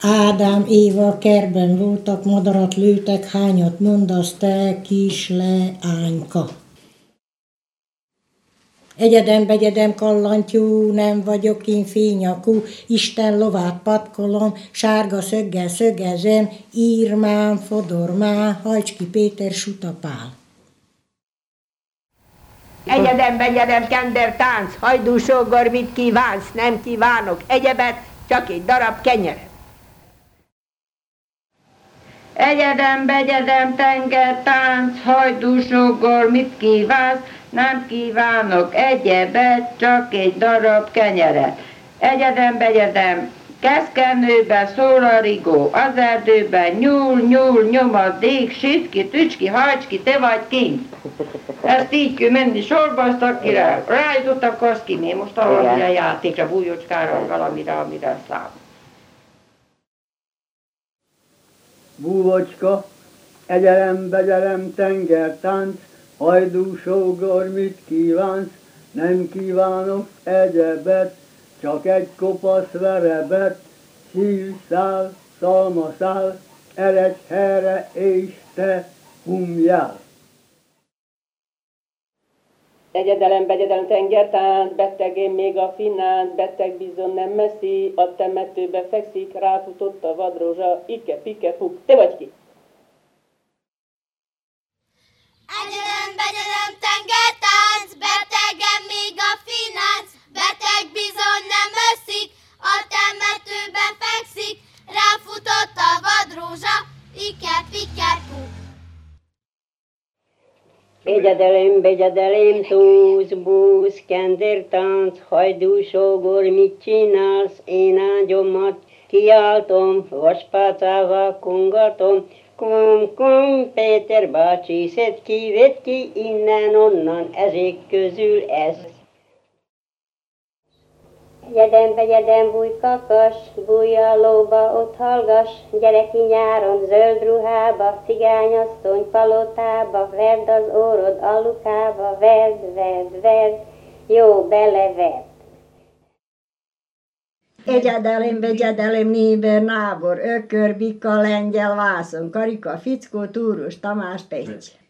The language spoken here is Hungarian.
Ádám, Éva kertben voltak, madarat lőtek, hányat mondasz te, kis leányka? Egyedem kallantyú, nem vagyok én fényakú, Isten lovát patkolom, sárga szöggel szögezem, írmám, fodormá, Hajcski Péter Sutapál. Egyedem, kender tánc, hajdúsógor, mit kívánsz? Nem kívánok egyebet, csak egy darab kenyeret. Egyedem, tenger tánc, hajdúsógor, mit kívánsz? Nem kívánok egyebet, csak egy darab kenyeret. Egyedem, keszkenőbe szól a rigó, az erdőben nyúl, nyom a dég, sitki, tücski, hajcski, te vagy kint. Ezt így kell menni sorba, azt akire rájutott, akkor azt ki, most valamire játékra, bújócskára, valamire, amire szám. Búvocska, egyedem, tenger tánc, hajdúsógor, mit kívánsz? Nem kívánok egyebet, csak egy kopasz verebet, szívszál, szalmaszál, eredj helyre, és te humjál. Egyedem, tengertánc, beteg én még a finánc, beteg bizony nem messzi, a temetőbe fekszik, ráfutott a vadrózsa, ike, fuk, te vagy ki? Egyedem, tengertánc, betegem még a finánc, beteg bizony nem öszik, a temetőben fekszik, ráfutott a vadrózsa, ike, fuk. Egyedelem, búz, kendertánc, hajdúsógor, mit csinálsz? Én ágyomat kiáltom, vaspácával kongatom, kom, Péter bácsi, szedd ki, innen-onnan, ezek közül ez. Egyedem, bújkakas, bújjalóba ott hallgass, gyereki nyáron zöld ruhába, cigányasszony palotába, verd az órod alukába, verd, jó beleverd. Egyedelem, néber, nábor, ökör, bika, lengyel, vászon, karika, fickó, túrus, Tamás, Petty.